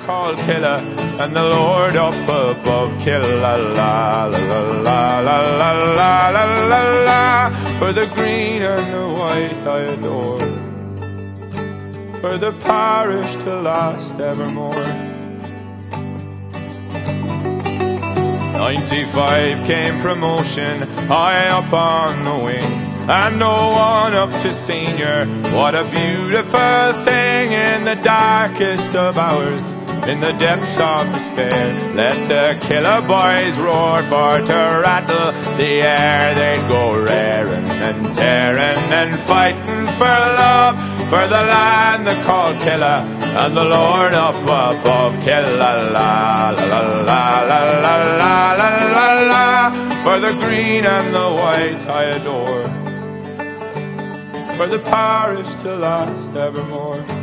called Killa, and the Lord up above. Killa, la la la la la la la la la la. For the green and the white I adore, for the parish to last evermore. 95 came promotion, high up on the wing, and no one up to senior. What a beautiful thing in the darkest of hours, in the depths of despair. Let the Killa boys roar, for to rattle the air they'd go raring and tearing and fighting for love, for the land they called Killa, and the Lord up above. Killa, la la la la la la la la la la. For the green and the white I adore, for the parish to last evermore.